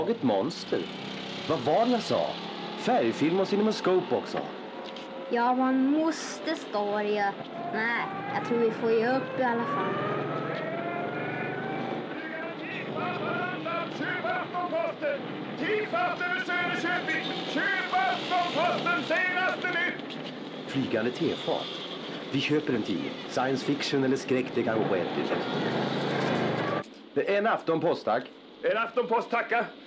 Ett monster. Vad var det jag sa? Färgfilm och CinemaScope också. Ja, man måste stå det. Nej, jag tror vi får ge upp i alla fall. Köp Aftonposten! Tillfatt över Söderköping! Köp Aftonposten senaste nytt! Flygande tefat. Vi köper en 10. Science fiction eller skräck, det kan gå på ett. En Aftonpost, tack. En Aftonpost, tacka!